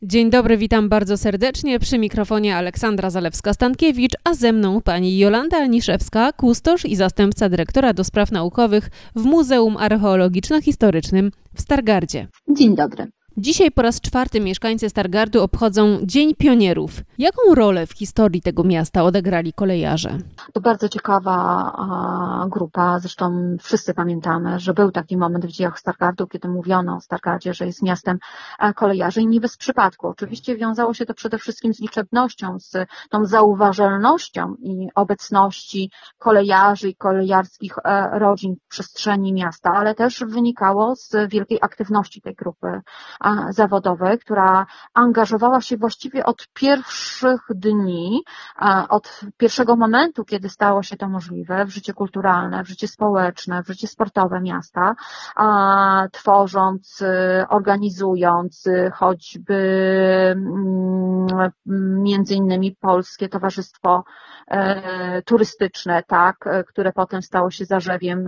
Dzień dobry, witam bardzo serdecznie. Przy mikrofonie Aleksandra Zalewska-Stankiewicz, a ze mną pani Jolanta Aniszewska, kustosz i zastępca dyrektora do spraw naukowych w Muzeum Archeologiczno-Historycznym w Stargardzie. Dzień dobry. Dzisiaj po raz czwarty mieszkańcy Stargardu obchodzą Dzień Pionierów. Jaką rolę w historii tego miasta odegrali kolejarze? To bardzo ciekawa grupa, zresztą wszyscy pamiętamy, że był taki moment w dziejach Stargardu, kiedy mówiono o Stargardzie, że jest miastem kolejarzy i nie bez przypadku. Oczywiście wiązało się to przede wszystkim z liczebnością, z tą zauważalnością i obecności kolejarzy i kolejarskich rodzin w przestrzeni miasta, ale też wynikało z wielkiej aktywności tej grupy zawodowej, która angażowała się właściwie od pierwszych dni, od pierwszego momentu, kiedy stało się to możliwe w życie kulturalne, w życie społeczne, w życie sportowe miasta, tworząc, organizując choćby między innymi Polskie Towarzystwo Turystyczne, tak, które potem stało się zarzewiem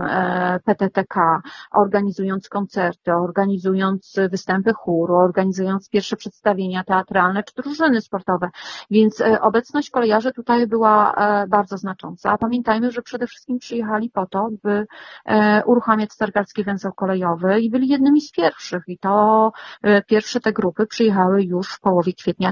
PTTK, organizując koncerty, organizując występy chóru, organizując pierwsze przedstawienia teatralne czy drużyny sportowe, więc obecność kolejarzy tutaj była bardzo znacząca. A pamiętajmy, że przede wszystkim przyjechali po to, by uruchamiać Stargardzki Węzeł Kolejowy i byli jednymi z pierwszych i to pierwsze te grupy przyjechały już w połowie kwietnia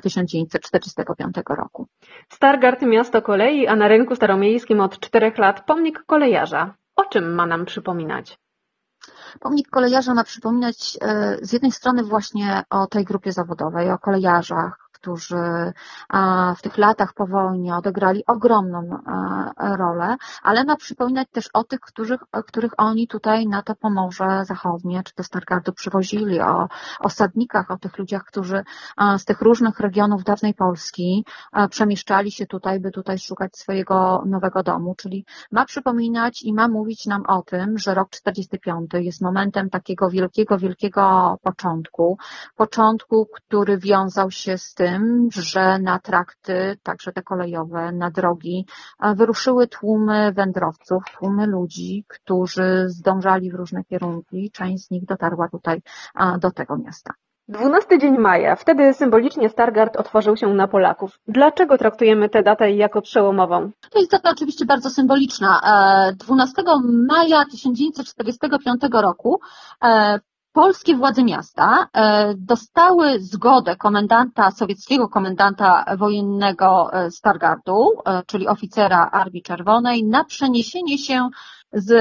1945 roku. Stargard miasto kolei, a na rynku staromiejskim od 4 lat pomnik kolejarza. O czym ma nam przypominać? Pomnik kolejarza ma przypominać z jednej strony właśnie o tej grupie zawodowej, o kolejarzach, którzy w tych latach po wojnie odegrali ogromną rolę, ale ma przypominać też o tych, których oni tutaj na to Pomorze Zachodnie, czy do Stargardu przywozili, o osadnikach, o tych ludziach, którzy z tych różnych regionów dawnej Polski przemieszczali się tutaj, by tutaj szukać swojego nowego domu, czyli ma przypominać i ma mówić nam o tym, że rok 45 jest momentem takiego wielkiego początku, który wiązał się z tym, że na trakty, także te kolejowe, na drogi wyruszyły tłumy wędrowców, tłumy ludzi, którzy zdążali w różne kierunki. Część z nich dotarła tutaj do tego miasta. 12 dzień maja. Wtedy symbolicznie Stargard otworzył się na Polaków. Dlaczego traktujemy tę datę jako przełomową? To jest data oczywiście bardzo symboliczna. 12 maja 1945 roku polskie władze miasta dostały zgodę sowieckiego komendanta wojennego Stargardu, czyli oficera Armii Czerwonej, na przeniesienie się z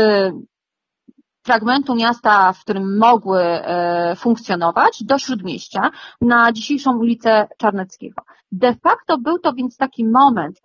fragmentu miasta, w którym mogły funkcjonować, do Śródmieścia, na dzisiejszą ulicę Czarneckiego. De facto był to więc taki moment,